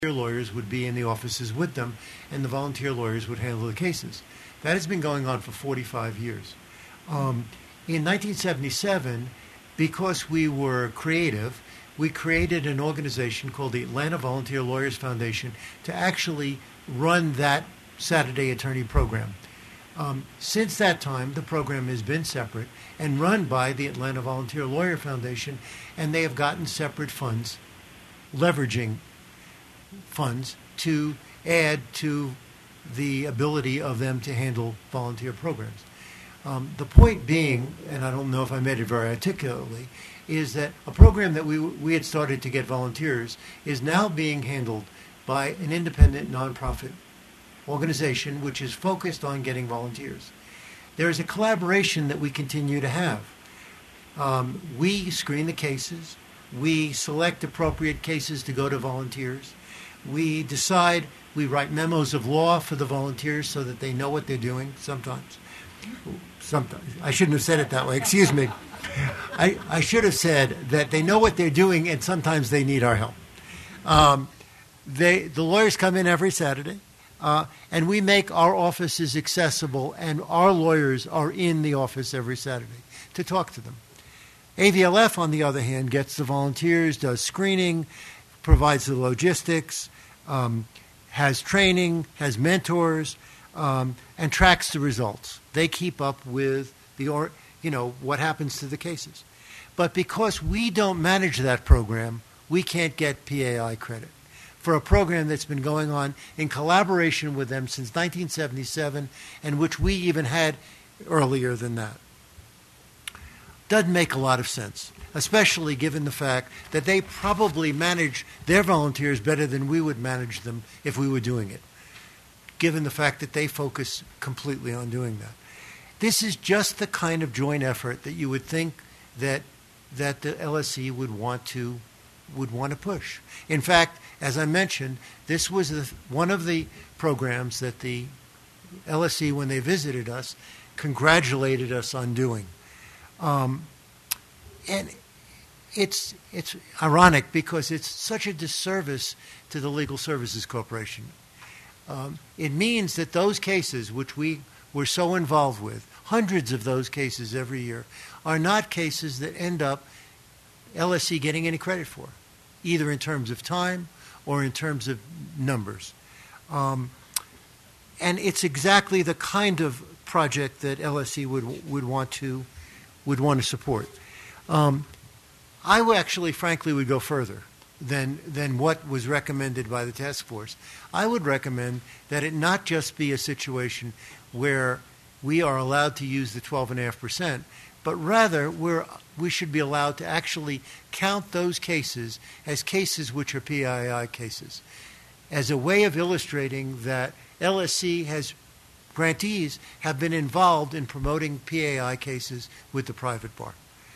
lawyers would be in the offices with them, and the volunteer lawyers would handle the cases. That has been going on for 45 years. In 1977, because we were creative, we created an organization called the Atlanta Volunteer Lawyers Foundation to actually run that Saturday attorney program. Since that time, the program has been separate and run by the Atlanta Volunteer Lawyer Foundation, and they have gotten separate funds, leveraging funds to add to the ability of them to handle volunteer programs. The point being, and I don't know if I made it very articulately, is that a program that we had started to get volunteers is now being handled by an independent nonprofit organization which is focused on getting volunteers. There is a collaboration that we continue to have. We screen the cases. We select appropriate cases to go to volunteers. We decide, we write memos of law for the volunteers so that they know what they're doing sometimes. I shouldn't have said it that way. Excuse me. I should have said that they know what they're doing and sometimes they need our help. The lawyers come in every Saturday, and we make our offices accessible, and our lawyers are in the office every Saturday to talk to them. AVLF, on the other hand, gets the volunteers, does screening, provides the logistics, has training, has mentors, and tracks the results. They keep up with what happens to the cases. But because we don't manage that program, we can't get PAI credit for a program that's been going on in collaboration with them since 1977, and which we even had earlier than that. Doesn't make a lot of sense, especially given the fact that they probably manage their volunteers better than we would manage them if we were doing it, given the fact that they focus completely on doing that. This is just the kind of joint effort that you would think that the LSE would want to push. In fact, as I mentioned, this was one of the programs that the LSE, when they visited us, congratulated us on doing. And it's ironic because it's such a disservice to the Legal Services Corporation. It means that those cases which we were so involved with, hundreds of those cases every year, are not cases that end up LSE getting any credit for, either in terms of time or in terms of numbers. And it's exactly the kind of project that LSE would want to support. I would actually, frankly, would go further than what was recommended by the task force. I would recommend that it not just be a situation where we are allowed to use the 12.5%, but rather we should be allowed to actually count those cases as cases which are PII cases, as a way of illustrating that LSE grantees have been involved in promoting PAI cases with the private bar.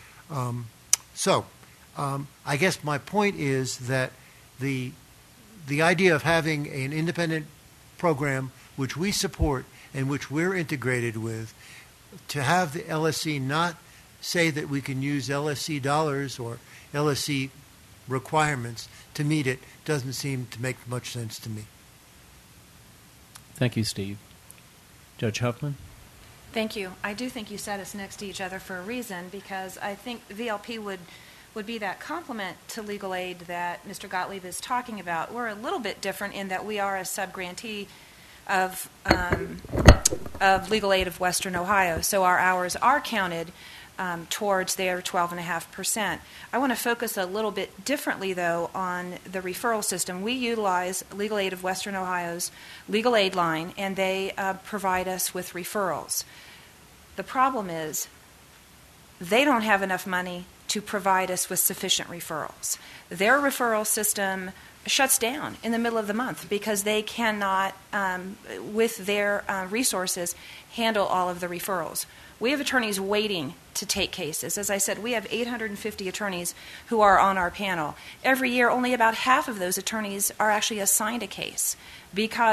I guess my point is that the idea of having an independent program which we support and which we're integrated with, to have the LSE not say that we can use LSE dollars or LSE requirements to meet it doesn't seem to make much sense to me. Thank you, Steve. Judge Huffman? Thank you. I do think you set us next to each other for a reason, because I think VLP would be that complement to legal aid that Mr. Gottlieb is talking about. We're a little bit different in that we are a subgrantee of Legal Aid of Western Ohio, so our hours are counted towards their 12.5%. I want to focus a little bit differently, though, on the referral system. We utilize Legal Aid of Western Ohio's legal aid line, and they provide us with referrals. The problem is they don't have enough money to provide us with sufficient referrals. Their referral system shuts down in the middle of the month because they cannot, with their resources, handle all of the referrals. We have attorneys waiting to take cases. As I said, we have 850 attorneys who are on our panel. Every year, only about half of those attorneys are actually assigned a case because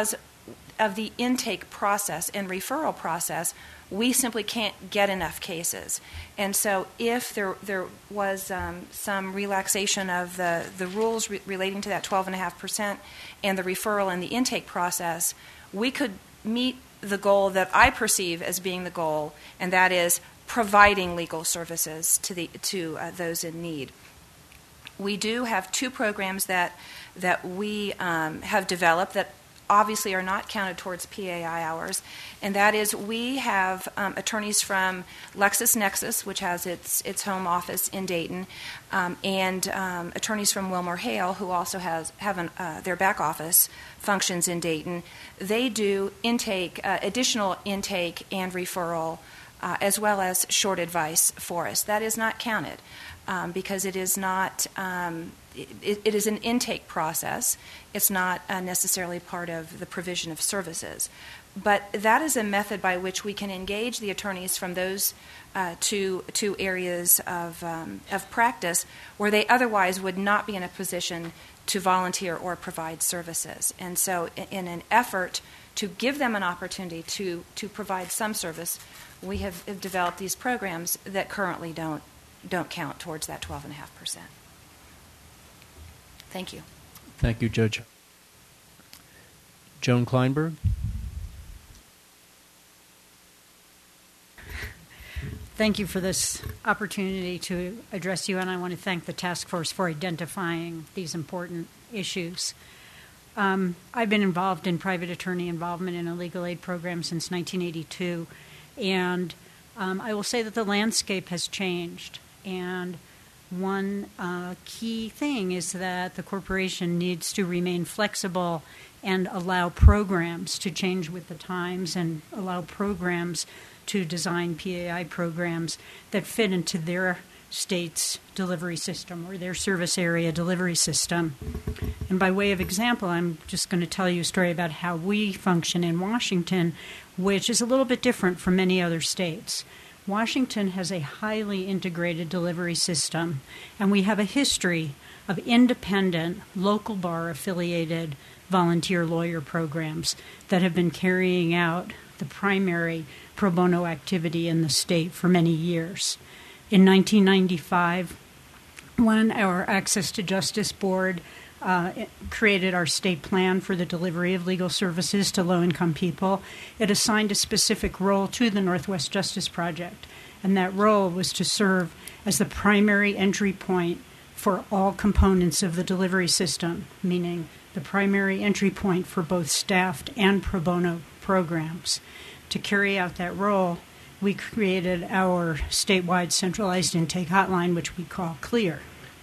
intake process and referral process, we simply can't get enough cases. And so if there was some relaxation of the rules relating to that 12.5% and the referral and the intake process, we could meet the goal that I perceive as being the goal, and that is providing legal services to those in need. We do have 2 programs that we have developed that obviously are not counted towards PAI hours, and that is we have attorneys from LexisNexis, which has its home office in Dayton, and attorneys from WilmerHale, who also have their back office functions in Dayton. They do additional intake and referral, as well as short advice for us. That is not counted because it is not. It is an intake process. It's not necessarily part of the provision of services. But that is a method by which we can engage the attorneys from those two areas of practice where they otherwise would not be in a position to volunteer or provide services. And so in an effort to give them an opportunity to provide some service, we have developed these programs that currently don't count towards that 12.5%. Thank you. Thank you, Judge. Joan Kleinberg. Thank you for this opportunity to address you, and I want to thank the task force for identifying these important issues. I've been involved in private attorney involvement in a legal aid program since 1982, and I will say that the landscape has changed, and one key thing is that the corporation needs to remain flexible and allow programs to change with the times and allow programs to design PAI programs that fit into their state's delivery system or their service area delivery system. And by way of example, I'm just going to tell you a story about how we function in Washington, which is a little bit different from many other states. Washington has a highly integrated delivery system, and we have a history of independent, local bar-affiliated volunteer lawyer programs that have been carrying out the primary pro bono activity in the state for many years. In 1995, when our Access to Justice Board created our state plan for the delivery of legal services to low-income people, it assigned a specific role to the Northwest Justice Project, and that role was to serve as the primary entry point for all components of the delivery system, meaning the primary entry point for both staffed and pro bono programs. To carry out that role, we created our statewide centralized intake hotline, which we call CLEAR.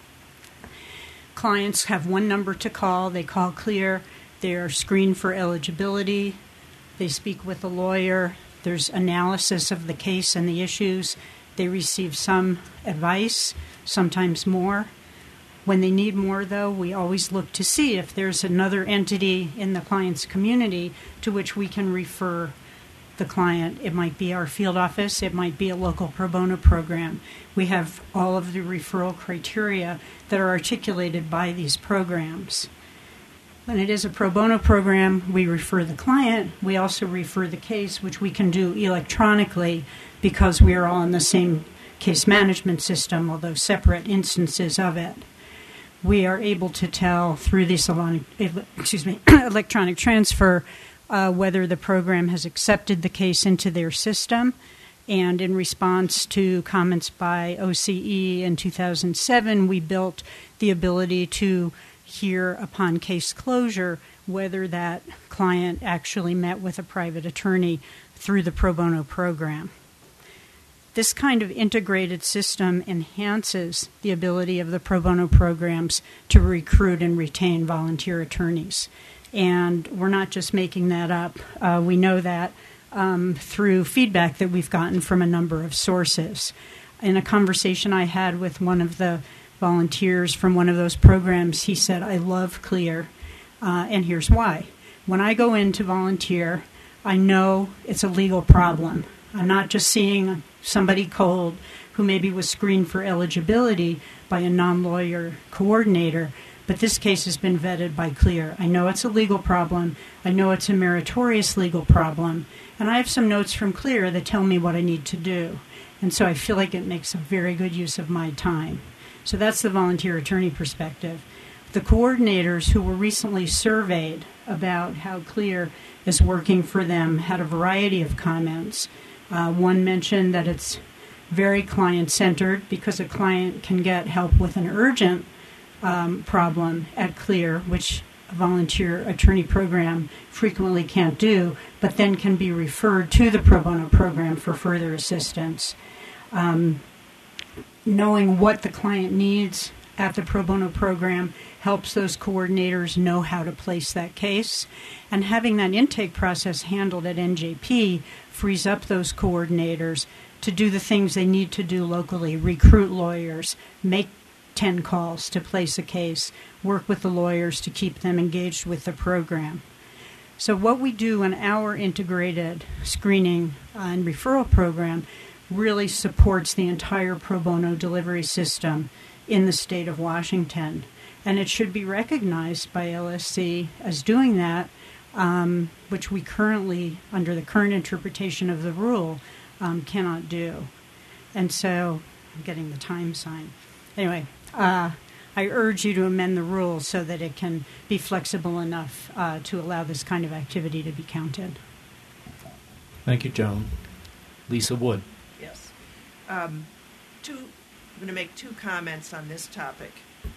Clients have one number to call. They call CLEAR. They are screened for eligibility. They speak with a lawyer. There's analysis of the case and the issues. They receive some advice, sometimes more. When they need more, though, we always look to see if there's another entity in the client's community to which we can refer the client. It might be our field office. It might be a local pro bono program. We have all of the referral criteria that are articulated by these programs. When it is a pro bono program, we refer the client. We also refer the case, which we can do electronically because we are all in the same case management system, although separate instances of it. We are able to tell through this electronic transfer whether the program has accepted the case into their system. And in response to comments by OCE in 2007, we built the ability to hear upon case closure whether that client actually met with a private attorney through the pro bono program. This kind of integrated system enhances the ability of the pro bono programs to recruit and retain volunteer attorneys. And we're not just making that up. We know that through feedback that we've gotten from a number of sources. In a conversation I had with one of the volunteers from one of those programs, he said, "I love CLEAR, and here's why. When I go in to volunteer, I know it's a legal problem. I'm not just seeing somebody cold who maybe was screened for eligibility by a non-lawyer coordinator, but this case has been vetted by CLEAR. I know it's a legal problem. I know it's a meritorious legal problem. And I have some notes from CLEAR that tell me what I need to do. And so I feel like it makes a very good use of my time. So that's the volunteer attorney perspective. The coordinators who were recently surveyed about how CLEAR is working for them had a variety of comments. One mentioned that it's very client-centered because a client can get help with an urgent problem at CLEAR, which a volunteer attorney program frequently can't do, but then can be referred to the pro bono program for further assistance. Knowing what the client needs at the pro bono program helps those coordinators know how to place that case. And having that intake process handled at NJP frees up those coordinators to do the things they need to do locally, recruit lawyers, make 10 calls to place a case, work with the lawyers to keep them engaged with the program. So what we do in our integrated screening and referral program really supports the entire pro bono delivery system in the state of Washington. And it should be recognized by LSC as doing that, which we currently, under the current interpretation of the rule, cannot do. And so, I'm getting the time sign. Anyway, I urge you to amend the rule so that it can be flexible enough to allow this kind of activity to be counted. Thank you, Joan. Lisa Wood. Yes. I'm going to make two comments on this topic.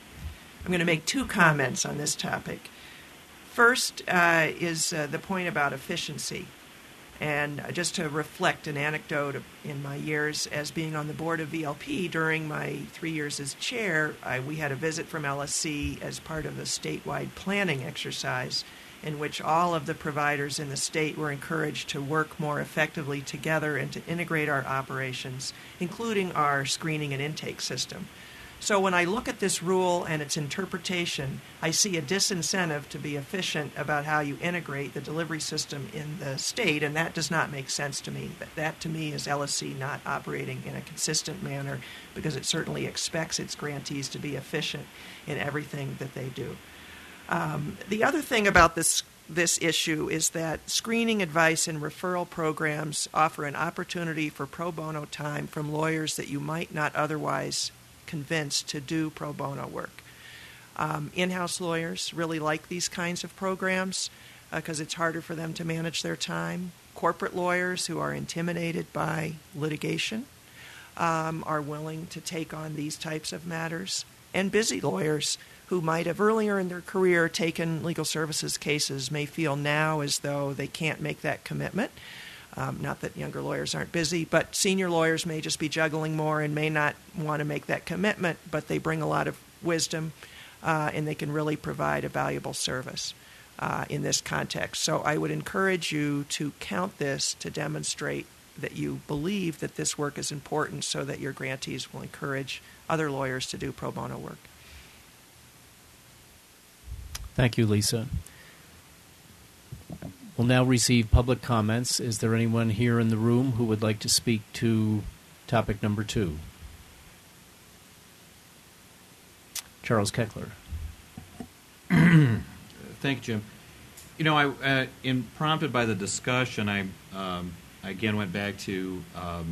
First is the point about efficiency. And just to reflect an anecdote in my years as being on the board of VLP, during my 3 years as chair, we had a visit from LSC as part of a statewide planning exercise in which all of the providers in the state were encouraged to work more effectively together and to integrate our operations, including our screening and intake system. So when I look at this rule and its interpretation, I see a disincentive to be efficient about how you integrate the delivery system in the state, and that does not make sense to me. That to me is LSC not operating in a consistent manner, because it certainly expects its grantees to be efficient in everything that they do. The other thing about this issue is that screening, advice, and referral programs offer an opportunity for pro bono time from lawyers that you might not otherwise convinced to do pro bono work. In-house lawyers really like these kinds of programs because it's harder for them to manage their time. Corporate lawyers who are intimidated by litigation are willing to take on these types of matters. And busy lawyers who might have earlier in their career taken legal services cases may feel now as though they can't make that commitment. Not that younger lawyers aren't busy, but senior lawyers may just be juggling more and may not want to make that commitment, but they bring a lot of wisdom and they can really provide a valuable service in this context. So I would encourage you to count this to demonstrate that you believe that this work is important so that your grantees will encourage other lawyers to do pro bono work. Thank you, Lisa. We'll now receive public comments. Is there anyone here in the room who would like to speak to topic number 2? Charles Keckler. Thank you, Jim. You know, prompted by the discussion, I again went back to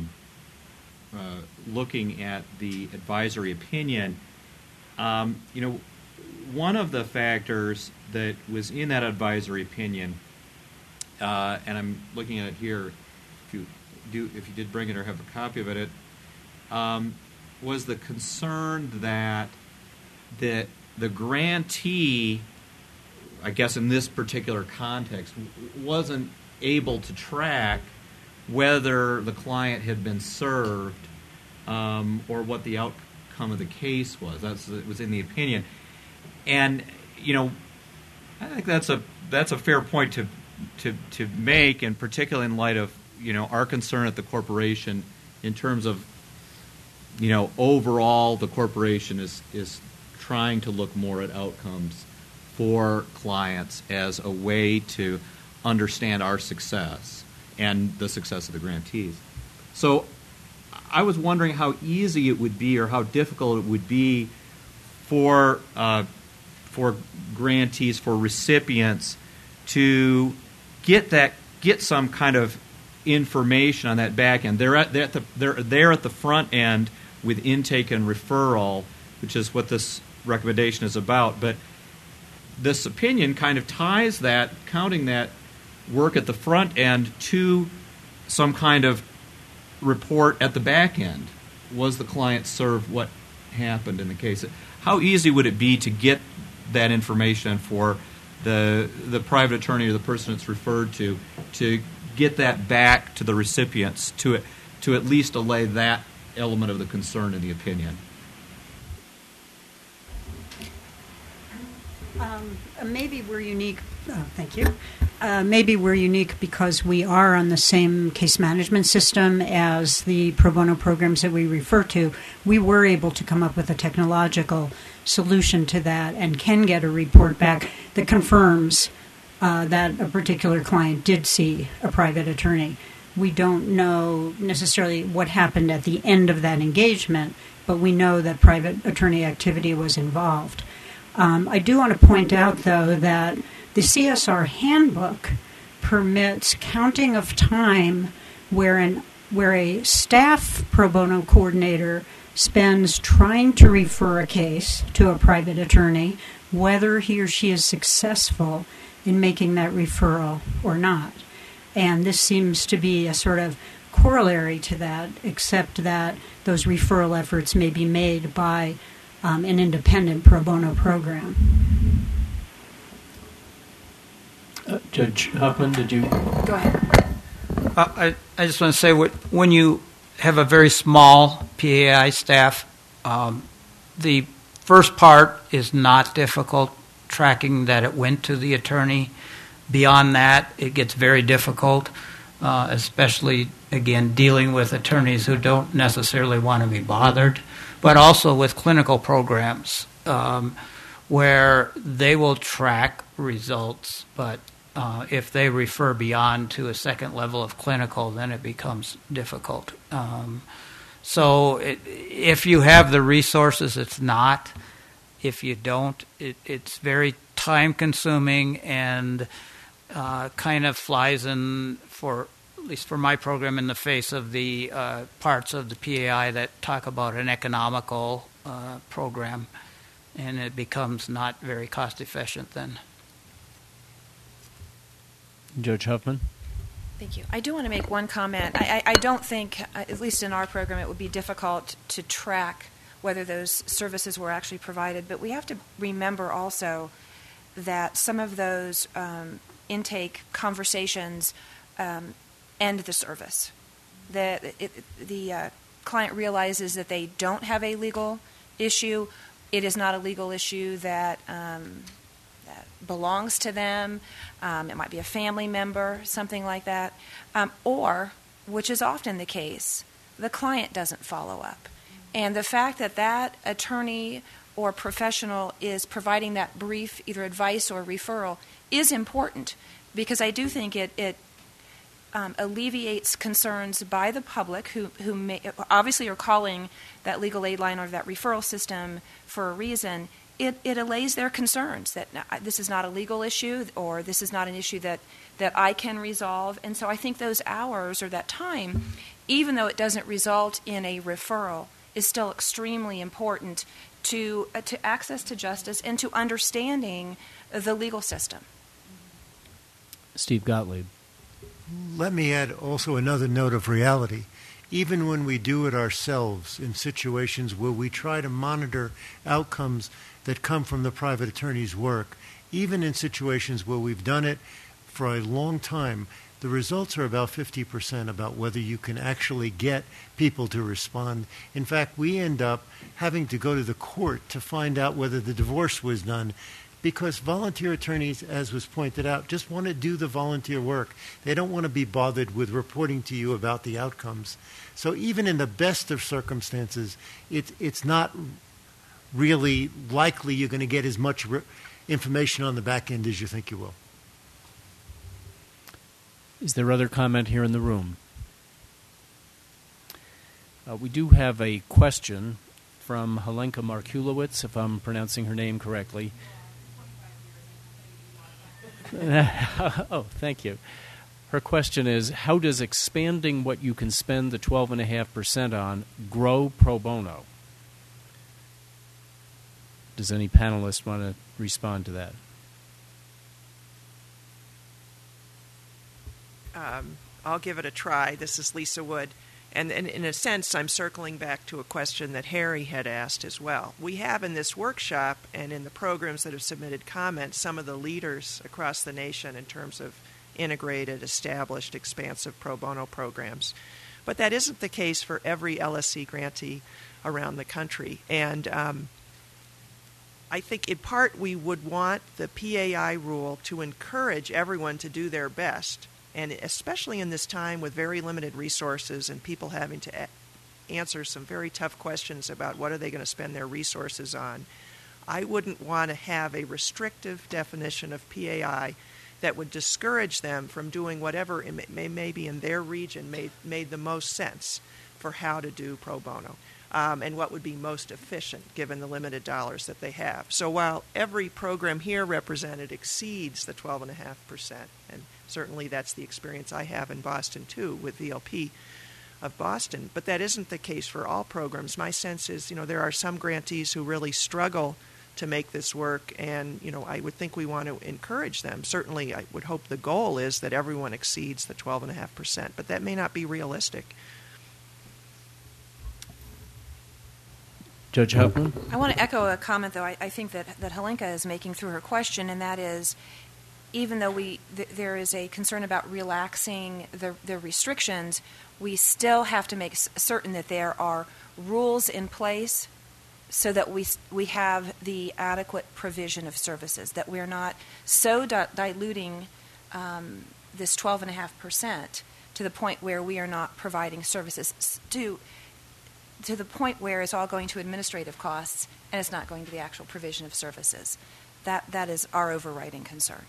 looking at the advisory opinion. You know, one of the factors that was in that advisory opinion, and I'm looking at it here, if you did bring it or have a copy of it, was the concern that the grantee, I guess in this particular context, wasn't able to track whether the client had been served or what the outcome of the case was. It was in the opinion. And, you know, I think that's a fair point to make, and particularly in light of, you know, our concern at the corporation in terms of, you know, overall the corporation is trying to look more at outcomes for clients as a way to understand our success and the success of the grantees. So I was wondering how easy it would be or how difficult it would be for for grantees, for recipients to get some kind of information on that back end. They're there at the front end with intake and referral, which is what this recommendation is about. But this opinion kind of ties that, counting that work at the front end to some kind of report at the back end. Was the client served? What happened in the case? How easy would it be to get that information for the private attorney or the person it's referred to get that back to the recipients to at least allay that element of the concern in the opinion? Maybe we're unique. Thank you. Maybe we're unique because we are on the same case management system as the pro bono programs that we refer to. We were able to come up with a technological solution to that and can get a report back that confirms that a particular client did see a private attorney. We don't know necessarily what happened at the end of that engagement, but we know that private attorney activity was involved. I do want to point out, though, that the CSR handbook permits counting of time where a staff pro bono coordinator spends trying to refer a case to a private attorney, whether he or she is successful in making that referral or not. And this seems to be a sort of corollary to that, except that those referral efforts may be made by an independent pro bono program. Judge Huffman, did you? Go ahead. I just want to say, when you have a very small PAI staff, the first part is not difficult, tracking that it went to the attorney. Beyond that, it gets very difficult, especially, again, dealing with attorneys who don't necessarily want to be bothered, but also with clinical programs where they will track results, but if they refer beyond to a second level of clinical, then it becomes difficult. So if you have the resources, it's not. If you don't, it's very time-consuming and kind of flies in, for at least for my program, in the face of the parts of the PAI that talk about an economical program, and it becomes not very cost-efficient then. Judge Huffman? Thank you. I do want to make one comment. I don't think, at least in our program, it would be difficult to track whether those services were actually provided, but we have to remember also that some of those intake conversations end the service. The client realizes that they don't have a legal issue. It is not a legal issue that belongs to them. It might be a family member, something like that. Or, which is often the case, the client doesn't follow up. And the fact that that attorney or professional is providing that brief, either advice or referral, is important, because I do think it alleviates concerns by the public who may, obviously are calling that legal aid line or that referral system for a reason. It allays their concerns that this is not a legal issue or this is not an issue that I can resolve. And so I think those hours or that time, even though it doesn't result in a referral, is still extremely important to access to justice and to understanding the legal system. Steve Gottlieb. Let me add also another note of reality. Even when we do it ourselves in situations where we try to monitor outcomes that come from the private attorney's work, even in situations where we've done it for a long time, the results are about 50% about whether you can actually get people to respond. In fact, we end up having to go to the court to find out whether the divorce was done, because volunteer attorneys, as was pointed out, just want to do the volunteer work. They don't want to be bothered with reporting to you about the outcomes. So even in the best of circumstances, it's not really likely you're going to get as much information on the back end as you think you will. Is there other comment here in the room? We do have a question from Helenka Markulowicz, if I'm pronouncing her name correctly. Oh, thank you. Her question is, how does expanding what you can spend the 12.5% on grow pro bono? Does any panelist want to respond to that? I'll give it a try. This is Lisa Wood. And in a sense, I'm circling back to a question that Harry had asked as well. We have in this workshop and in the programs that have submitted comments some of the leaders across the nation in terms of integrated, established, expansive pro bono programs. But that isn't the case for every LSC grantee around the country. And I think in part we would want the PAI rule to encourage everyone to do their best. And especially in this time with very limited resources and people having to answer some very tough questions about what are they going to spend their resources on, I wouldn't want to have a restrictive definition of PAI that would discourage them from doing whatever maybe in their region made the most sense for how to do pro bono and what would be most efficient given the limited dollars that they have. So while every program here represented exceeds the 12.5%, and certainly that's the experience I have in Boston too with VLP of Boston, but that isn't the case for all programs. My sense is, there are some grantees who really struggle to make this work, and I would think we want to encourage them. Certainly I would hope the goal is that everyone exceeds the 12.5%, but that may not be realistic. Judge Hopeman? I want to echo a comment, though, I think that Helenka is making through her question, and that is, even though there is a concern about relaxing the restrictions, we still have to make certain that there are rules in place so that we have the adequate provision of services, that we're not so diluting this 12.5% to the point where we are not providing services to the point where it's all going to administrative costs and it's not going to the actual provision of services. That is our overriding concern.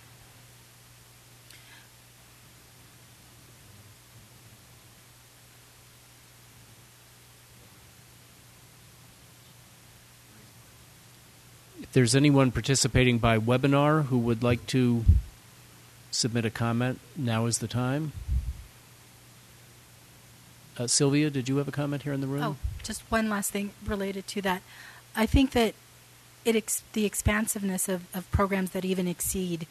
If there's anyone participating by webinar who would like to submit a comment, now is the time. Sylvia, did you have a comment here in the room? Oh, just one last thing related to that. I think that the expansiveness of programs that even exceed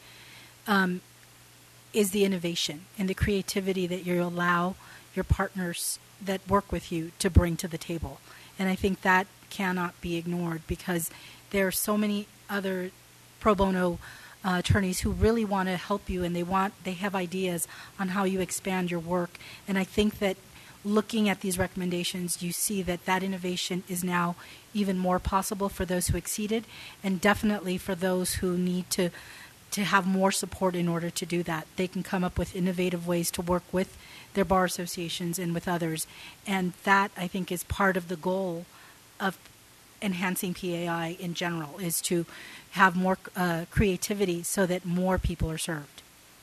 is the innovation and the creativity that you allow your partners that work with you to bring to the table. And I think that cannot be ignored because there are so many other pro bono attorneys who really want to help you, and they have ideas on how you expand your work. And I think that looking at these recommendations, you see that innovation is now even more possible for those who exceeded, and definitely for those who need to have more support in order to do that. They can come up with innovative ways to work with their bar associations and with others. And that, I think, is part of the goal of enhancing PAI in general, is to have more creativity so that more people are served.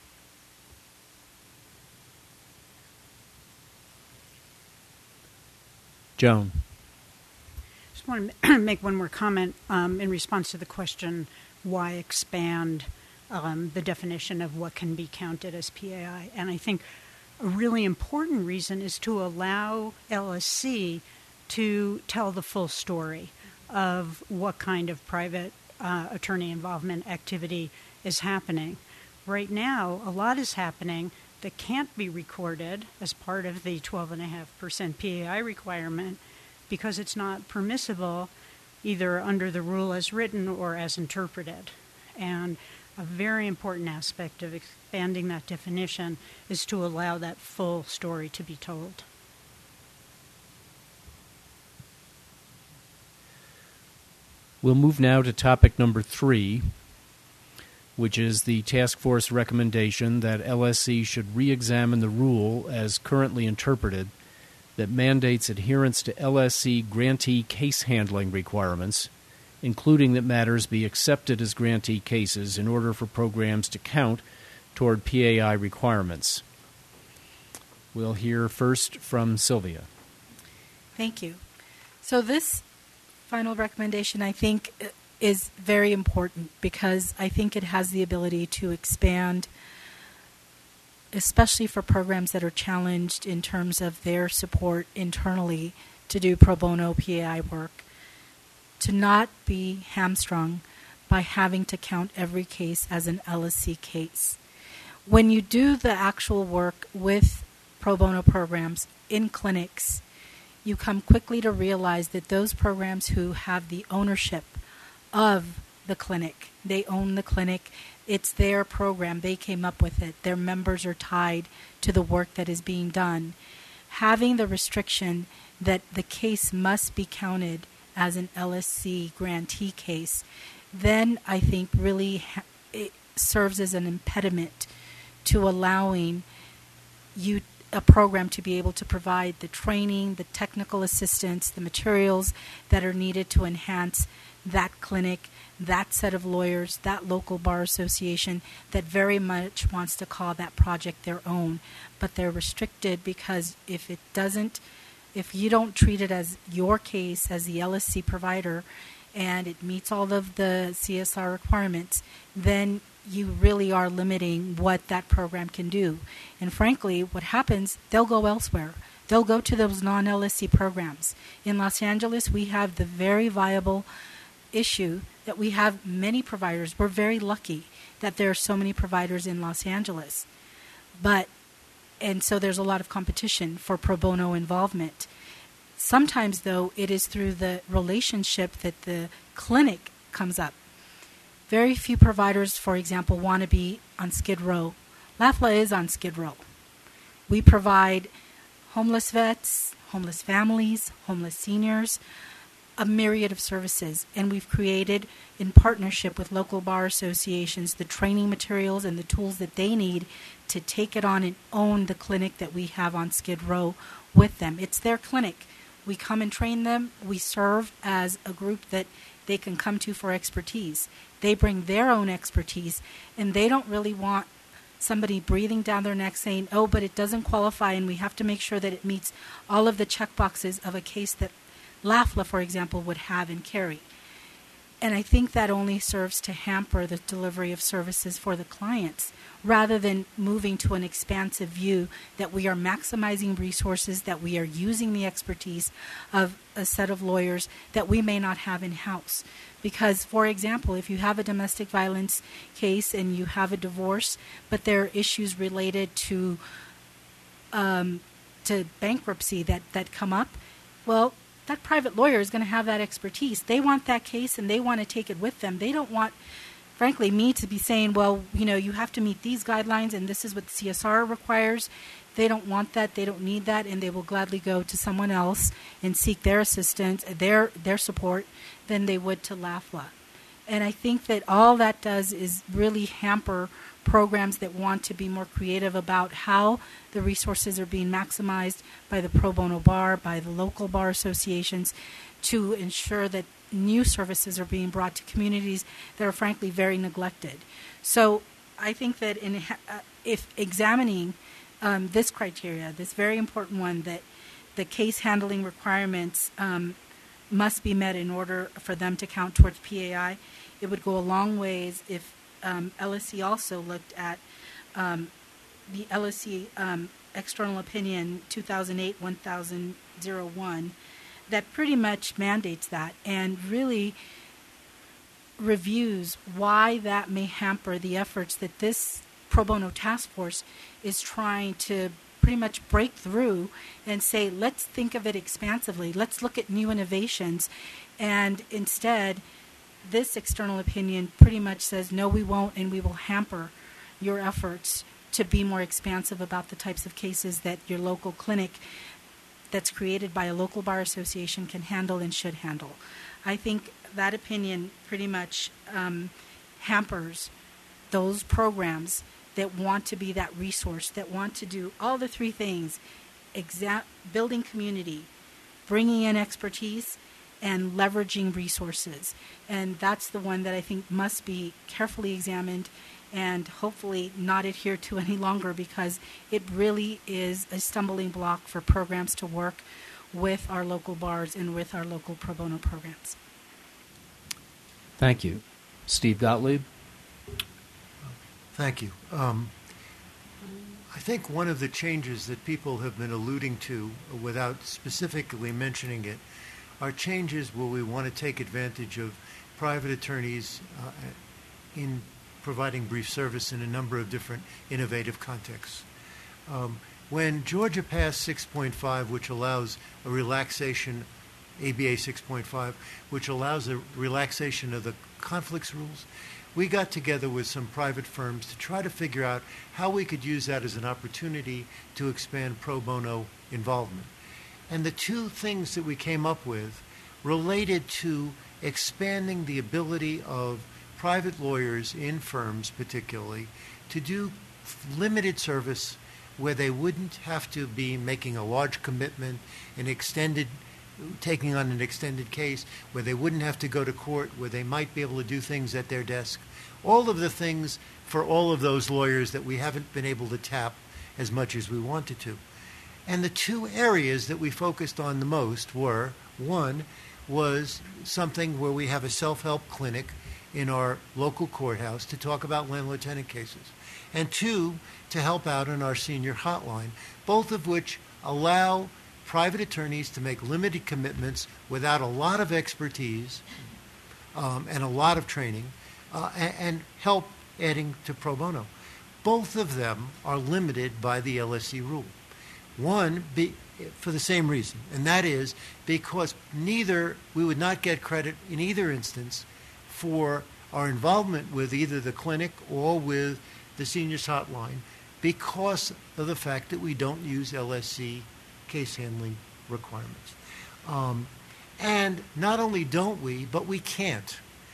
Joan. Just want to make one more comment in response to the question, why expand the definition of what can be counted as PAI. And I think a really important reason is to allow LSC to tell the full story of what kind of private attorney involvement activity is happening. Right now, a lot is happening that can't be recorded as part of the 12.5% PAI requirement because it's not permissible either under the rule as written or as interpreted. And a very important aspect of expanding that definition is to allow that full story to be told. We'll move now to topic number 3, which is the task force recommendation that LSC should re-examine the rule as currently interpreted that mandates adherence to LSC grantee case handling requirements, including that matters be accepted as grantee cases in order for programs to count toward PAI requirements. We'll hear first from Sylvia. Thank you. So this final recommendation, I think, is very important because I think it has the ability to expand, especially for programs that are challenged in terms of their support internally to do pro bono PAI work, to not be hamstrung by having to count every case as an LSC case. When you do the actual work with pro bono programs in clinics, you come quickly to realize that those programs who have the ownership of the clinic, they own the clinic, it's their program, they came up with it, their members are tied to the work that is being done. Having the restriction that the case must be counted as an LSC grantee case, then I think really it serves as an impediment to allowing you a program to be able to provide the training, the technical assistance, the materials that are needed to enhance that clinic, that set of lawyers, that local bar association that very much wants to call that project their own. But they're restricted because if you don't treat it as your case as the LSC provider and it meets all of the CSR requirements, then you really are limiting what that program can do. And frankly, what happens, they'll go elsewhere. They'll go to those non-LSC programs. In Los Angeles, we have the very viable issue that we have many providers. We're very lucky that there are so many providers in Los Angeles. And so there's a lot of competition for pro bono involvement. Sometimes, though, it is through the relationship that the clinic comes up. Very few providers, for example, want to be on Skid Row. LAFLA is on Skid Row. We provide homeless vets, homeless families, homeless seniors, a myriad of services. And we've created, in partnership with local bar associations, the training materials and the tools that they need to take it on and own the clinic that we have on Skid Row with them. It's their clinic. We come and train them. We serve as a group that they can come to for expertise. They bring their own expertise, and they don't really want somebody breathing down their neck saying, oh, but it doesn't qualify, and we have to make sure that it meets all of the checkboxes of a case that LAFLA, for example, would have and carry. And I think that only serves to hamper the delivery of services for the clients, rather than moving to an expansive view that we are maximizing resources, that we are using the expertise of a set of lawyers that we may not have in-house. Because, for example, if you have a domestic violence case and you have a divorce, but there are issues related to bankruptcy that come up, well, that private lawyer is going to have that expertise. They want that case and they want to take it with them. They don't want, frankly, me to be saying, well, you have to meet these guidelines and this is what CSR requires. They don't want that. They don't need that, and they will gladly go to someone else and seek their assistance, their support, than they would to LAFLA. And I think that all that does is really hamper programs that want to be more creative about how the resources are being maximized by the pro bono bar, by the local bar associations, to ensure that new services are being brought to communities that are frankly very neglected. So I think that if examining this criteria, this very important one, that the case handling requirements must be met in order for them to count towards PAI, it would go a long ways if LSC also looked at the LSC External Opinion 2008-1001 that pretty much mandates that and really reviews why that may hamper the efforts that this pro bono task force is trying to pretty much break through and say, let's think of it expansively. Let's look at new innovations. And instead, this external opinion pretty much says, no, we won't, and we will hamper your efforts to be more expansive about the types of cases that your local clinic that's created by a local bar association can handle and should handle. I think that opinion pretty much hampers those programs that want to be that resource, that want to do all the three things: building community, bringing in expertise, and leveraging resources. And that's the one that I think must be carefully examined and hopefully not adhered to any longer, because it really is a stumbling block for programs to work with our local bars and with our local pro bono programs. Thank you. Steve Gottlieb? Thank you. I think one of the changes that people have been alluding to, without specifically mentioning it, are changes where we want to take advantage of private attorneys in providing brief service in a number of different innovative contexts. When Georgia passed 6.5, which allows a relaxation, ABA 6.5, which allows a relaxation of the conflicts rules, we got together with some private firms to try to figure out how we could use that as an opportunity to expand pro bono involvement. And the two things that we came up with related to expanding the ability of private lawyers in firms particularly to do limited service where they wouldn't have to be making a large commitment, taking on an extended case, where they wouldn't have to go to court, where they might be able to do things at their desk. All of the things for all of those lawyers that we haven't been able to tap as much as we wanted to. And the two areas that we focused on the most were, one was something where we have a self-help clinic in our local courthouse to talk about landlord-tenant cases, and two, to help out in our senior hotline, both of which allow private attorneys to make limited commitments without a lot of expertise and a lot of training, and help adding to pro bono. Both of them are limited by the LSC rule. One, for the same reason, and that is because we would not get credit in either instance for our involvement with either the clinic or with the seniors hotline because of the fact that we don't use LSC case handling requirements. And not only don't we, but we can't.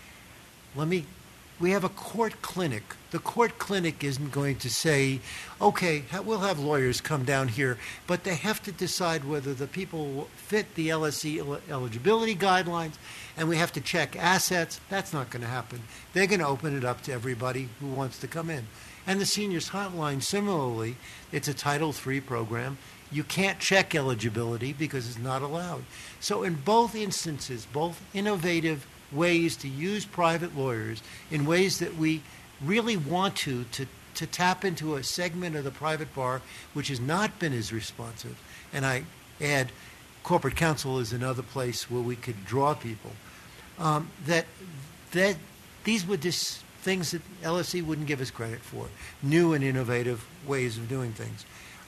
We have a court clinic. The court clinic isn't going to say, okay, we'll have lawyers come down here, but they have to decide whether the people fit the LSC eligibility guidelines, and we have to check assets. That's not going to happen. They're going to open it up to everybody who wants to come in. And the seniors hotline, similarly, it's a Title III program. You can't check eligibility because it's not allowed. So in both instances, both innovative ways to use private lawyers in ways that we really want to tap into a segment of the private bar which has not been as responsive. And I add, corporate counsel is another place where we could draw people. That these were just things that LSE wouldn't give us credit for, new and innovative ways of doing things.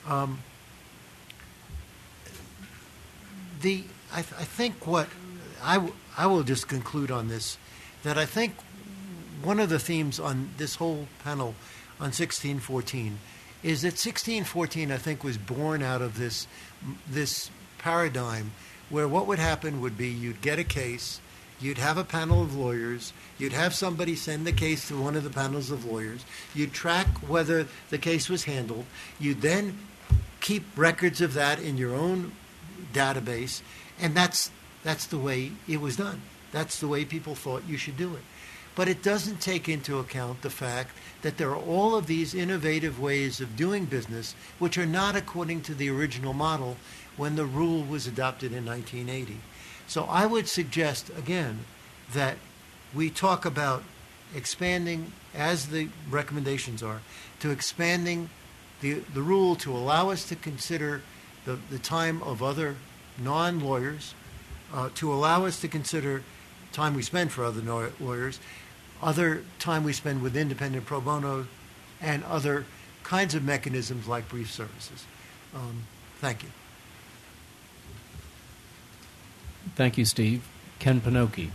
I think what I will just conclude on this, that I think one of the themes on this whole panel on 1614 is that 1614, I think, was born out of this paradigm where what would happen would be you'd get a case, you'd have a panel of lawyers, you'd have somebody send the case to one of the panels of lawyers, you'd track whether the case was handled, you'd then keep records of that in your own database, and that's the way it was done. That's the way people thought you should do it. But it doesn't take into account the fact that there are all of these innovative ways of doing business which are not according to the original model when the rule was adopted in 1980. So I would suggest, again, that we talk about expanding, as the recommendations are, to expanding the rule to allow us to consider the time of other non-lawyers, to allow us to consider time we spend for other lawyers, other time we spend with independent pro bono, and other kinds of mechanisms like brief services. Thank you. Thank you, Steve. Ken Pinochi.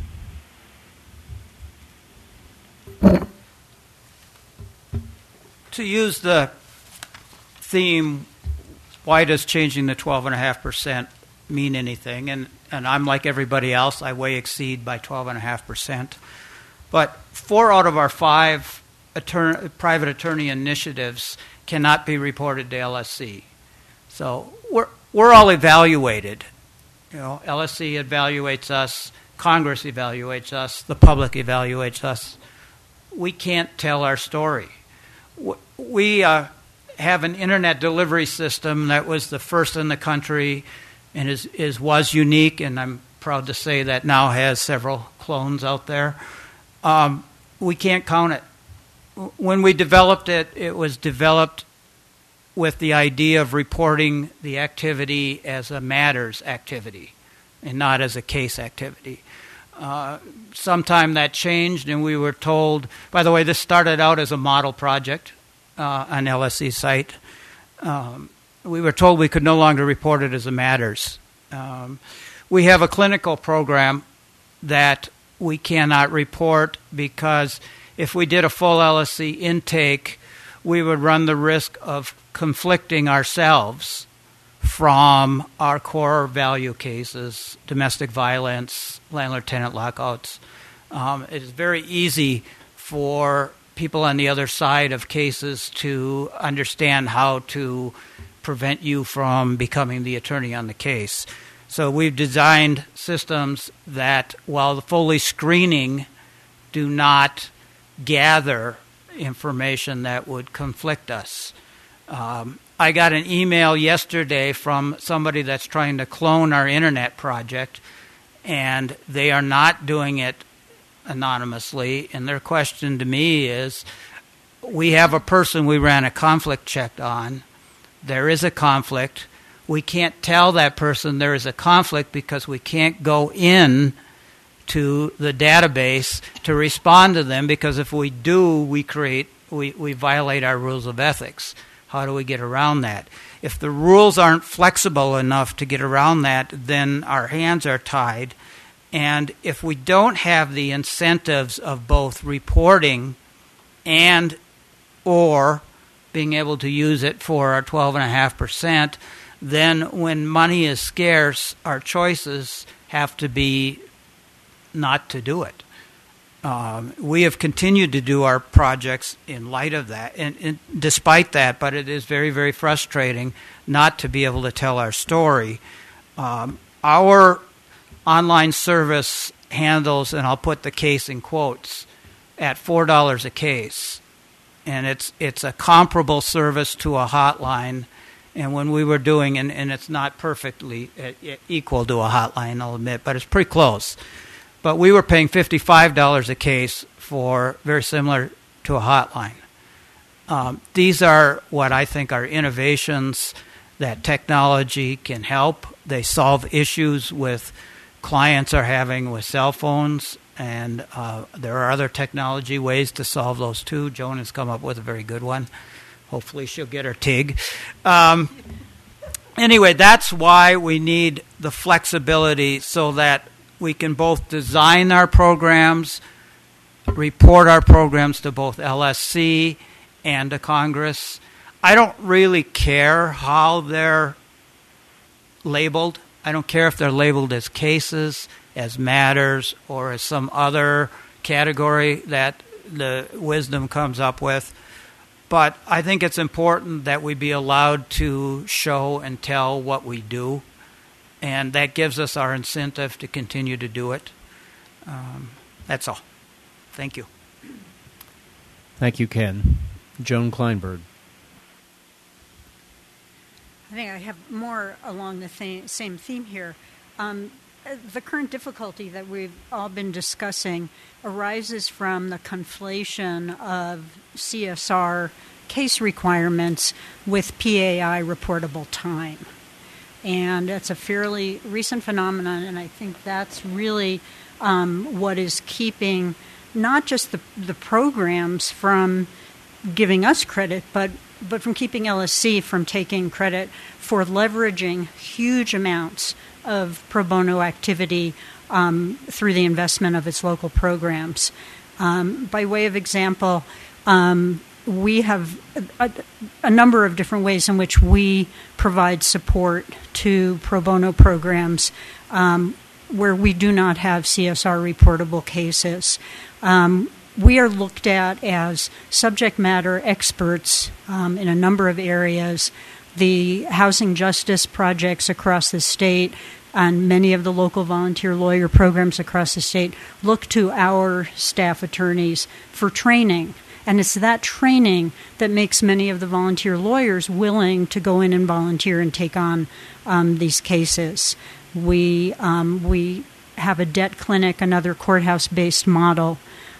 To use the theme, why does changing the 12.5% mean anything? And I'm like everybody else, I way exceed by 12.5%. But 4 out of our 5 private attorney initiatives cannot be reported to LSC. So we're all evaluated. You know, LSC evaluates us, Congress evaluates us, the public evaluates us. We can't tell our story. We have an internet delivery system that was the first in the country and was unique, and I'm proud to say that now has several clones out there. We can't count it. When we developed it, it was developed with the idea of reporting the activity as a matters activity and not as a case activity. Sometime that changed, and we were told, by the way, this started out as a model project on LSC site. We were told we could no longer report it as a matters. We have a clinical program that we cannot report because if we did a full LSC intake, we would run the risk of conflicting ourselves from our core value cases, domestic violence, landlord-tenant lockouts. It is very easy for people on the other side of cases to understand how to prevent you from becoming the attorney on the case. So we've designed systems that, while fully screening, do not gather information that would conflict us. I got an email yesterday from somebody that's trying to clone our internet project, and they are not doing it anonymously. And their question to me is, we have a person we ran a conflict check on. There is a conflict. We can't tell that person there is a conflict because we can't go in to the database to respond to them, because if we do, we violate our rules of ethics. How do we get around that? If the rules aren't flexible enough to get around that, then our hands are tied. And if we don't have the incentives of both reporting and or being able to use it for our 12.5%, then when money is scarce, our choices have to be not to do it. We have continued to do our projects in light of that, and despite that, but it is very, very frustrating not to be able to tell our story. Our online service handles, and I'll put the case in quotes, at $4 a case. And it's a comparable service to a hotline. And when we were doing, and it's not perfectly equal to a hotline, I'll admit, but it's pretty close. But we were paying $55 a case for very similar to a hotline. These are what I think are innovations that technology can help. They solve issues with clients are having with cell phones, and there are other technology ways to solve those too. Joan has come up with a very good one. Hopefully she'll get her TIG. Anyway, that's why we need the flexibility so that we can both design our programs, report our programs to both LSC and to Congress. I don't really care how they're labeled. I don't care if they're labeled as cases, as matters, or as some other category that the wisdom comes up with. But I think it's important that we be allowed to show and tell what we do, and that gives us our incentive to continue to do it. That's all. Thank you. Thank you, Ken. Joan Kleinberg. I think I have more along the same theme here. The current difficulty that we've all been discussing arises from the conflation of CSR case requirements with PAI reportable time. And that's a fairly recent phenomenon, and I think that's really what is keeping not just the programs from giving us credit, but from keeping LSC from taking credit for leveraging huge amounts of pro bono activity through the investment of its local programs. By way of example, we have a number of different ways in which we provide support to pro bono programs where we do not have CSR reportable cases. We are looked at as subject matter experts in a number of areas. The housing justice projects across the state and many of the local volunteer lawyer programs across the state look to our staff attorneys for training. And it's that training that makes many of the volunteer lawyers willing to go in and volunteer and take on these cases. We have a debt clinic, another courthouse-based model.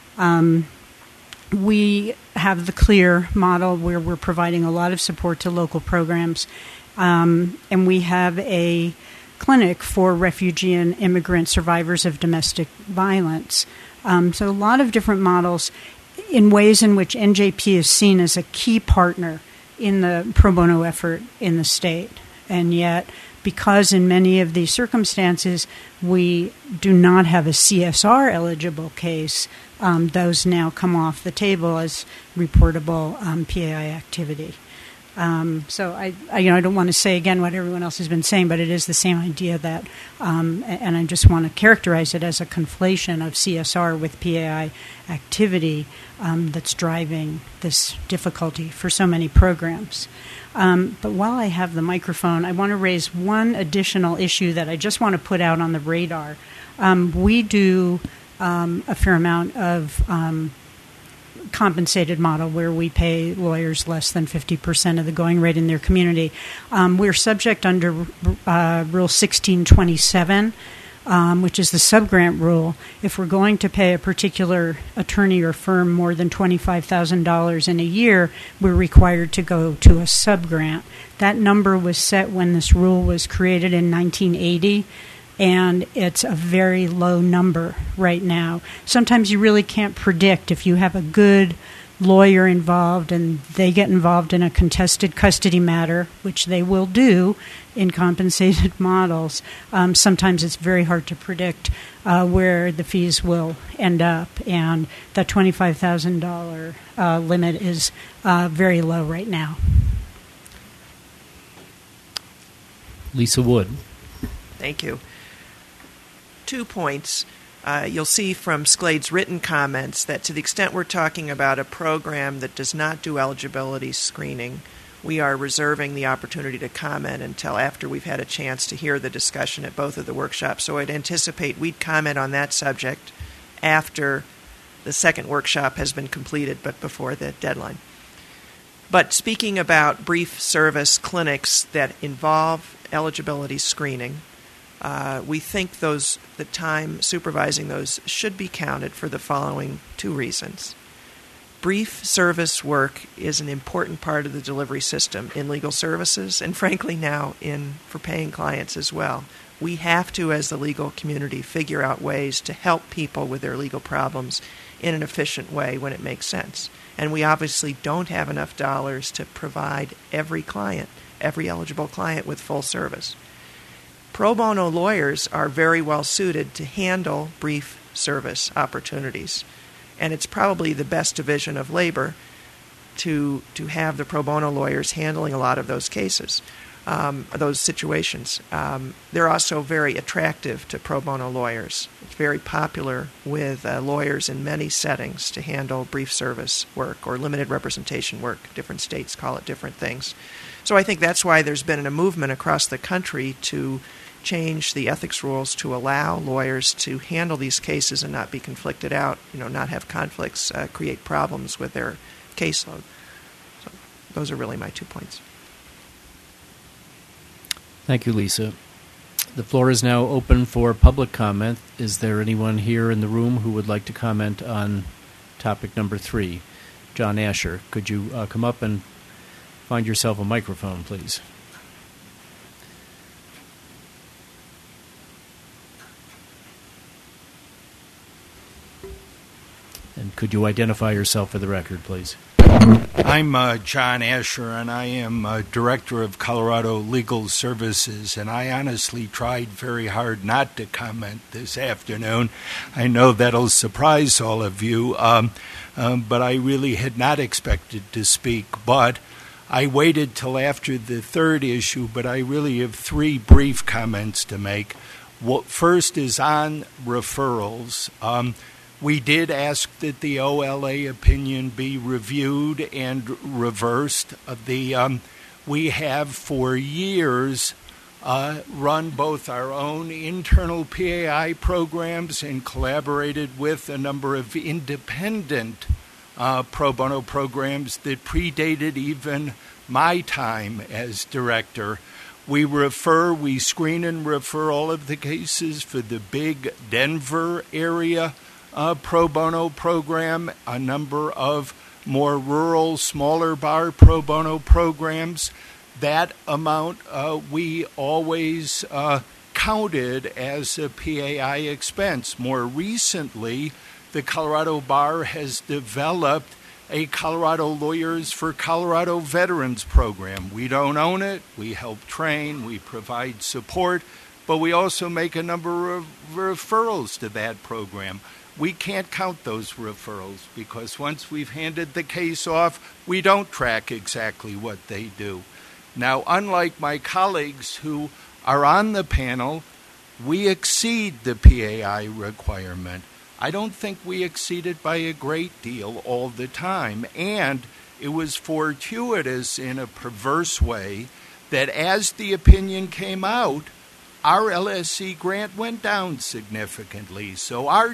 We have the CLEAR model where we're providing a lot of support to local programs. And we have a clinic for refugee and immigrant survivors of domestic violence. So a lot of different models in ways in which NJP is seen as a key partner in the pro bono effort in the state. And yet, because in many of these circumstances we do not have a CSR eligible case, those now come off the table as reportable PAI activity. So I don't want to say again what everyone else has been saying, but it is the same idea that, and I just want to characterize it as a conflation of CSR with PAI activity that's driving this difficulty for so many programs. But while I have the microphone, I want to raise one additional issue that I just want to put out on the radar. We do a fair amount of compensated model where we pay lawyers less than 50% of the going rate in their community. We're subject under Rule 1627, which is the subgrant rule. If we're going to pay a particular attorney or firm more than $25,000 in a year, we're required to go to a subgrant. That number was set when this rule was created in 1980. And it's a very low number right now. Sometimes you really can't predict if you have a good lawyer involved and they get involved in a contested custody matter, which they will do in compensated models. Sometimes it's very hard to predict where the fees will end up. And that $25,000 limit is very low right now. Lisa Wood. Thank you. 2 points. You'll see from Sklade's written comments that to the extent we're talking about a program that does not do eligibility screening, we are reserving the opportunity to comment until after we've had a chance to hear the discussion at both of the workshops. So I'd anticipate we'd comment on that subject after the second workshop has been completed, but before the deadline. But speaking about brief service clinics that involve eligibility screening, we think the time supervising those should be counted for the following 2 reasons. Brief service work is an important part of the delivery system in legal services and frankly now for paying clients as well. We have to, as the legal community, figure out ways to help people with their legal problems in an efficient way when it makes sense. And we obviously don't have enough dollars to provide every eligible client with full service. Pro bono lawyers are very well suited to handle brief service opportunities, and it's probably the best division of labor to have the pro bono lawyers handling a lot of those cases, those situations. They're also very attractive to pro bono lawyers. It's very popular with lawyers in many settings to handle brief service work or limited representation work. Different states call it different things. So I think that's why there's been a movement across the country to change the ethics rules to allow lawyers to handle these cases and not be conflicted out, not have conflicts, create problems with their caseload. So those are really my 2 points. Thank you, Lisa. The floor is now open for public comment. Is there anyone here in the room who would like to comment on topic number 3? John Asher, could you come up and find yourself a microphone, please? And could you identify yourself for the record, please? I'm John Asher, and I am Director of Colorado Legal Services, and I honestly tried very hard not to comment this afternoon. I know that'll surprise all of you, but I really had not expected to speak, but I waited till after the 3rd issue, but I really have 3 brief comments to make. First is on referrals. We did ask that the OLA opinion be reviewed and reversed. We have for years run both our own internal PAI programs and collaborated with a number of independent pro bono programs that predated even my time as director. We screen and refer all of the cases for the big Denver area pro bono program, a number of more rural, smaller bar pro bono programs. That amount we always counted as a PAI expense. More recently, the Colorado Bar has developed a Colorado Lawyers for Colorado Veterans program. We don't own it. We help train. We provide support. But we also make a number of referrals to that program. We can't count those referrals because once we've handed the case off, we don't track exactly what they do. Now, unlike my colleagues who are on the panel, we exceed the PAI requirement. I don't think we exceed it by a great deal all the time. And it was fortuitous in a perverse way that as the opinion came out, our LSC grant went down significantly. So our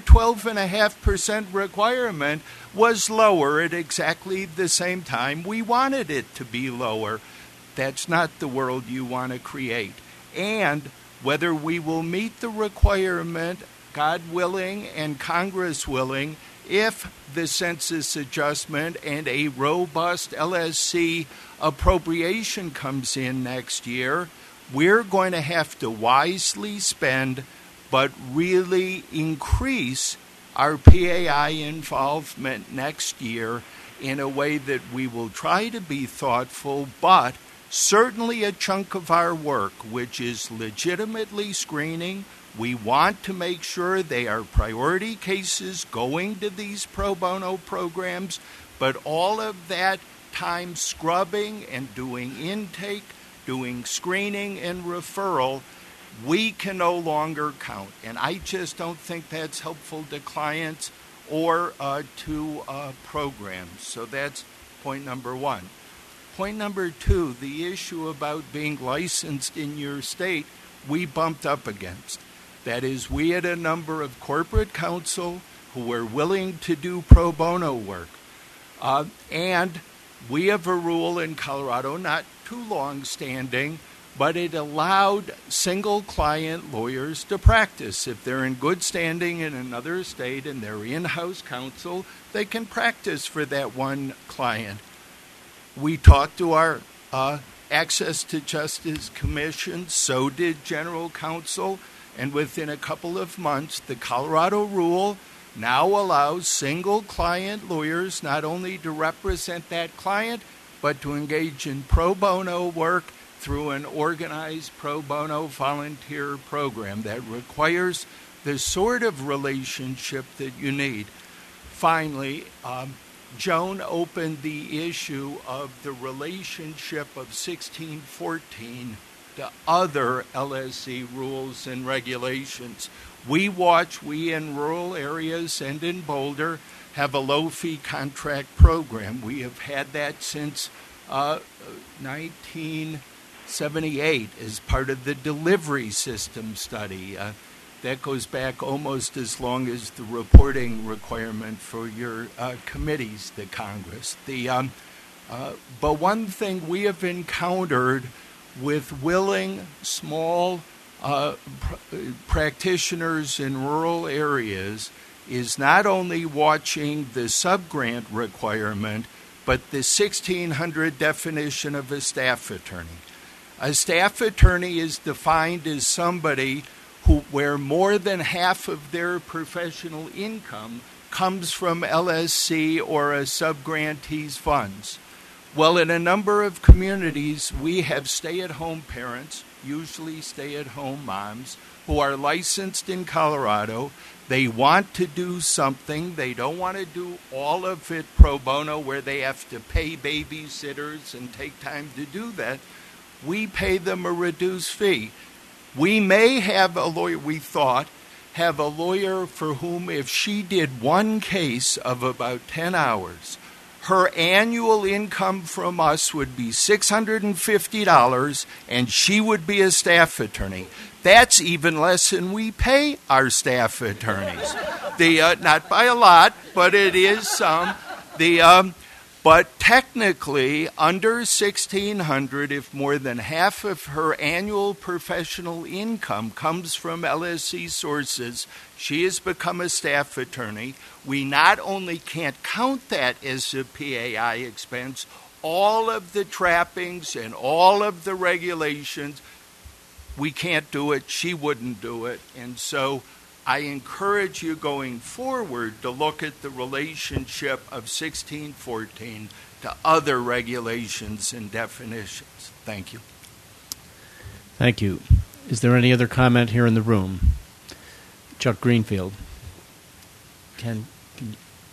12.5% requirement was lower at exactly the same time we wanted it to be lower. That's not the world you want to create. And whether we will meet the requirement, God willing and Congress willing, if the census adjustment and a robust LSC appropriation comes in next year, we're going to have to wisely spend but really increase our PAI involvement next year in a way that we will try to be thoughtful, but certainly a chunk of our work, which is legitimately screening. We want to make sure they are priority cases going to these pro bono programs, but all of that time scrubbing and doing intake, doing screening and referral, we can no longer count. And I just don't think that's helpful to clients or to programs. So that's point number one. Point number two, the issue about being licensed in your state, we bumped up against. That is, we had a number of corporate counsel who were willing to do pro bono work. And we have a rule in Colorado, not too long-standing, but it allowed single client lawyers to practice. If they're in good standing in another state and they're in-house counsel, they can practice for that one client. We talked to our Access to Justice Commission, so did General Counsel, and within a couple of months, the Colorado rule now allows single client lawyers not only to represent that client, but to engage in pro bono work through an organized pro bono volunteer program that requires the sort of relationship that you need. Finally, Joan opened the issue of the relationship of 1614 to other LSC rules and regulations. We in rural areas and in Boulder have a low-fee contract program. We have had that since 1978 as part of the delivery system study. That goes back almost as long as the reporting requirement for your committees, the Congress. But one thing we have encountered with willing small practitioners in rural areas is not only watching the subgrant requirement, but the 1600 definition of a staff attorney. A staff attorney is defined as somebody where more than half of their professional income comes from LSC or a subgrantee's funds. Well, in a number of communities, we have stay-at-home parents, usually stay-at-home moms, who are licensed in Colorado. They want to do something. They don't want to do all of it pro bono where they have to pay babysitters and take time to do that. We pay them a reduced fee. We may have a lawyer, we thought, have a lawyer for whom if she did one case of about 10 hours, her annual income from us would be $650 and she would be a staff attorney. That's even less than we pay our staff attorneys. Not by a lot, but it is some. But But technically, under $1,600, if more than half of her annual professional income comes from LSC sources, she has become a staff attorney. We not only can't count that as a PAI expense, all of the trappings and all of the regulations, we can't do it. She wouldn't do it. And so I encourage you going forward to look at the relationship of 1614 to other regulations and definitions. Thank you. Thank you. Is there any other comment here in the room? Chuck Greenfield. Can you...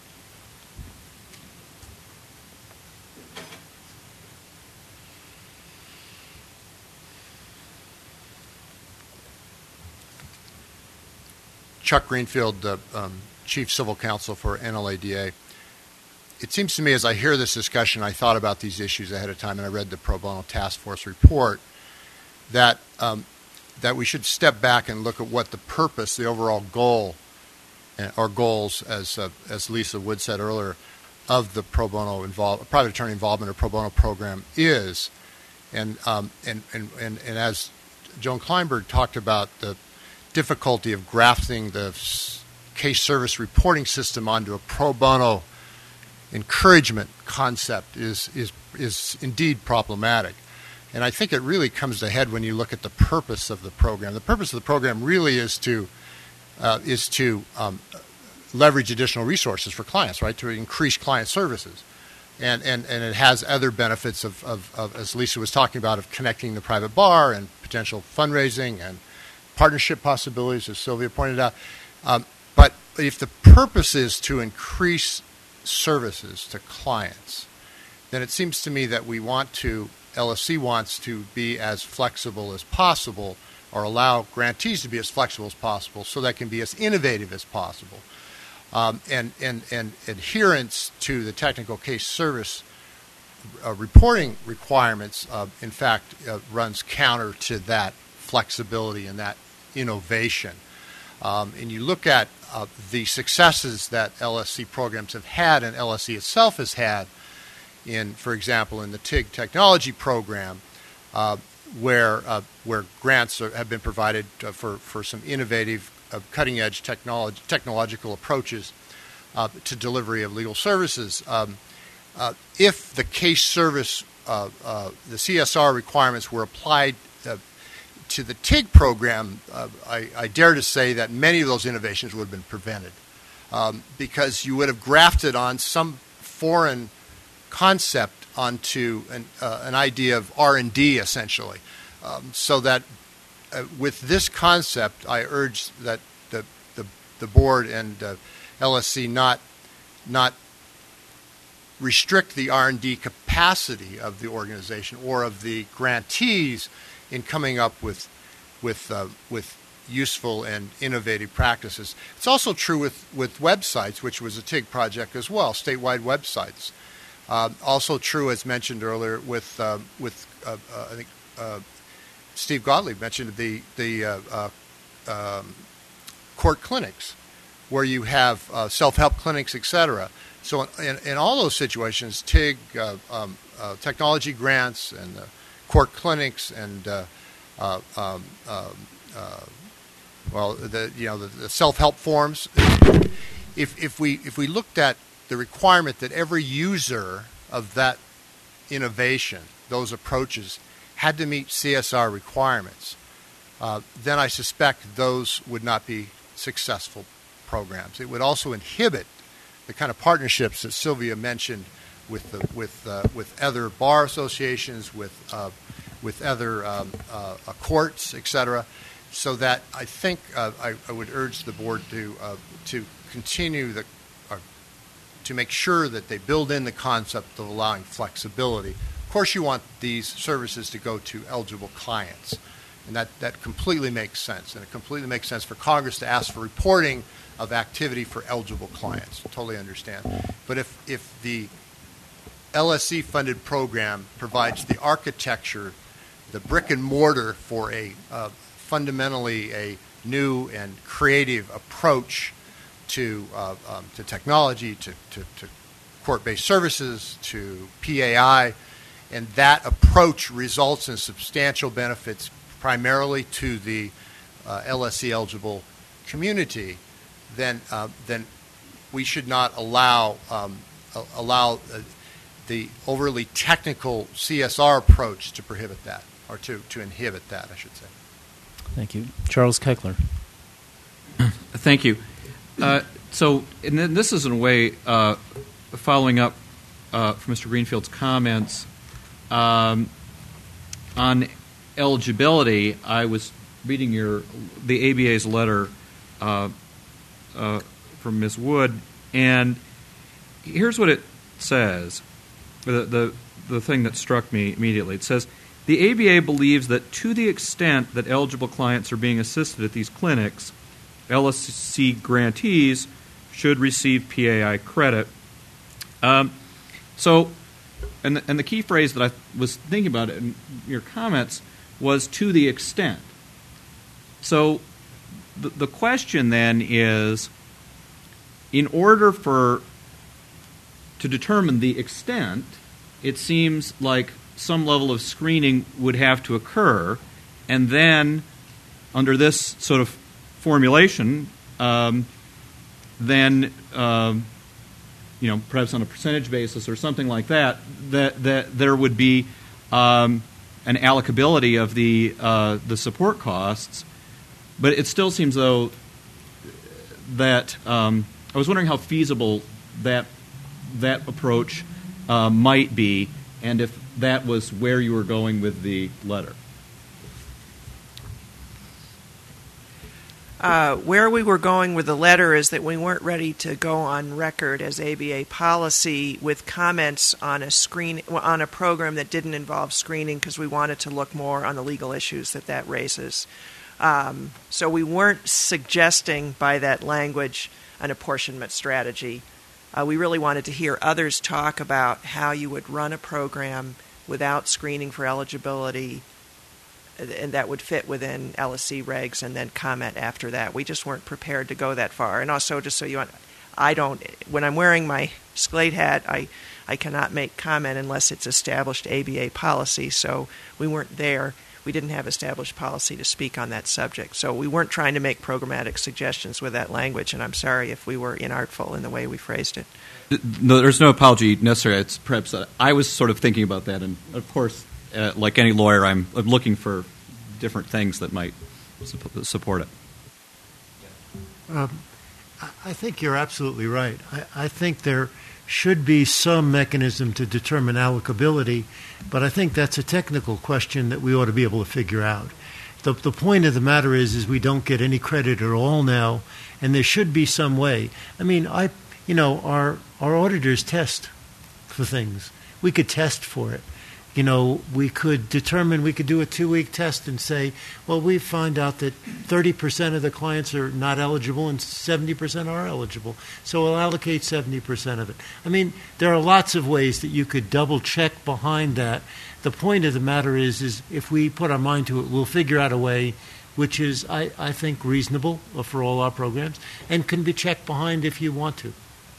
Chuck Greenfield, Chief Civil Counsel for NLADA. It seems to me as I hear this discussion, I thought about these issues ahead of time and I read the Pro Bono Task Force report, that we should step back and look at what the purpose, the overall goal, or goals, as Lisa Wood said earlier, of the pro bono private attorney involvement or pro bono program is. And as Joan Kleinberg talked about the difficulty of grafting the case service reporting system onto a pro bono encouragement concept is indeed problematic. And I think it really comes to head when you look at the purpose of the program. The purpose of the program really is to leverage additional resources for clients, right, to increase client services. And it has other benefits of, as Lisa was talking about, of connecting the private bar and potential fundraising and partnership possibilities, as Sylvia pointed out. But if the purpose is to increase services to clients, then it seems to me that LSC wants to be as flexible as possible, or allow grantees to be as flexible as possible so that can be as innovative as possible. And adherence to the technical case service reporting requirements, in fact, runs counter to that flexibility and that innovation. And you look at the successes that LSC programs have had and LSC itself has had for example, in the TIG technology program, where grants have been provided for some innovative, cutting-edge technological approaches to delivery of legal services. If the case service, the CSR requirements were applied to the TIG program, I dare to say that many of those innovations would have been prevented, because you would have grafted on some foreign concept onto an idea of R&D, essentially. So that with this concept, I urge that the board and LSC not restrict the R&D capacity of the organization or of the grantees in coming up with useful and innovative practices. It's also true with websites, which was a TIG project as well, statewide websites. Also true, as mentioned earlier, with I think Steve Gottlieb mentioned the court clinics, where you have self-help clinics, etc. So in all those situations, TIG, technology grants, and court clinics, and the self-help forms. If we looked at the requirement that every user of that innovation, those approaches, had to meet CSR requirements, then I suspect those would not be successful programs. It would also inhibit the kind of partnerships that Sylvia mentioned with other bar associations, with other courts, etc. So that I think I would urge the board to continue to make sure that they build in the concept of allowing flexibility. Of course, you want these services to go to eligible clients, and that completely makes sense. And it completely makes sense for Congress to ask for reporting of activity for eligible clients. Totally understand. But if the LSC-funded program provides the architecture, the brick and mortar for fundamentally a new and creative approach to technology, to court-based services to PAI, and that approach results in substantial benefits primarily to the LSC-eligible community, then we should not allow the overly technical CSR approach to prohibit that, or to inhibit that, I should say. Thank you. Charles Keichler. Thank you. So, and then this is in a way following up from Mr. Greenfield's comments on eligibility. I was reading the ABA's letter from Ms. Wood, and here's what it says. The thing that struck me immediately. It says, the ABA believes that to the extent that eligible clients are being assisted at these clinics, LSC grantees should receive PAI credit. So, and the key phrase that I was thinking about in your comments was to the extent. So the question then is, in order to determine the extent, it seems like some level of screening would have to occur, and then under this sort of formulation, then perhaps on a percentage basis or something like that, that there would be an allocability of the support costs. But it still seems though that I was wondering how feasible that approach might be, and if that was where you were going with the letter. Where we were going with the letter is that we weren't ready to go on record as ABA policy with comments on a program that didn't involve screening, because we wanted to look more on the legal issues that raises. So we weren't suggesting by that language an apportionment strategy. We really wanted to hear others talk about how you would run a program without screening for eligibility, and that would fit within LSC regs, and then comment after that. We just weren't prepared to go that far. And also, just so you want, when I'm wearing my SCLADE hat, I cannot make comment unless it's established ABA policy. So we weren't there. We didn't have established policy to speak on that subject. So we weren't trying to make programmatic suggestions with that language, and I'm sorry if we were inartful in the way we phrased it. No, there's no apology necessary. It's perhaps I was sort of thinking about that, and of course, like any lawyer, I'm looking for different things that might support it. I think you're absolutely right. I think there should be some mechanism to determine allocability, but I think that's a technical question that we ought to be able to figure out. The point of the matter is we don't get any credit at all now, and there should be some way. I mean, our auditors test for things. We could test for it. We could do a 2-week test and say, well, we find out that 30% of the clients are not eligible and 70% are eligible. So we'll allocate 70% of it. I mean, there are lots of ways that you could double check behind that. The point of the matter is if we put our mind to it, we'll figure out a way which is, I think, reasonable for all our programs and can be checked behind if you want to.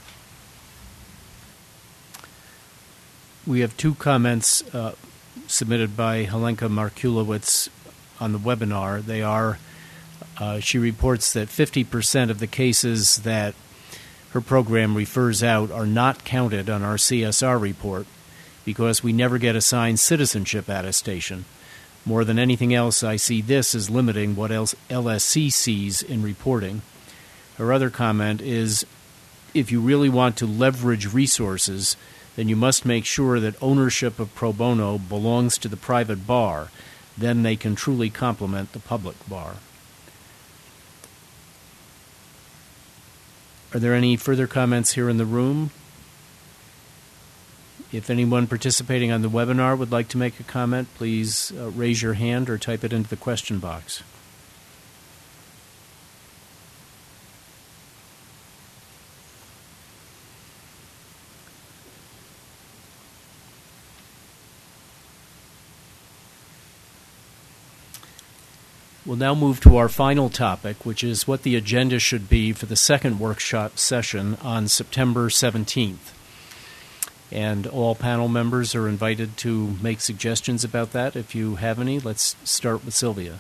We have two comments submitted by Helenka Markulowicz on the webinar. They are, she reports that 50% of the cases that her program refers out are not counted on our CSR report because we never get assigned citizenship attestation. More than anything else, I see this as limiting what else LSC sees in reporting. Her other comment is, if you really want to leverage resources, then you must make sure that ownership of pro bono belongs to the private bar. Then they can truly complement the public bar. Are there any further comments here in the room? If anyone participating on the webinar would like to make a comment, please raise your hand or type it into the question box. We'll now move to our final topic, which is what the agenda should be for the second workshop session on September 17th. And all panel members are invited to make suggestions about that. If you have any, let's start with Sylvia.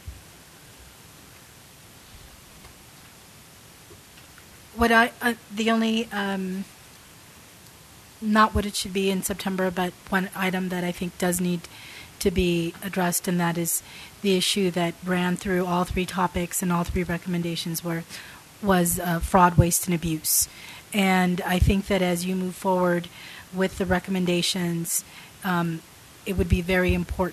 The only, not what it should be in September, but one item that I think does need to be addressed, and that is the issue that ran through all three topics and all three recommendations was fraud, waste, and abuse. And I think that as you move forward with the recommendations, it would be very important